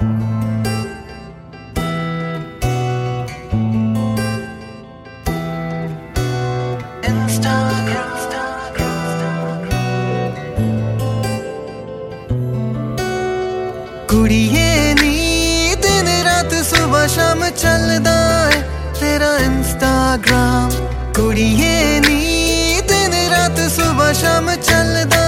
कुड़िए नी दिन रात सुबह शाम चलदा है तेरा इंस्टाग्राम। कुड़िए नी दिन रात सुबह शाम चलदा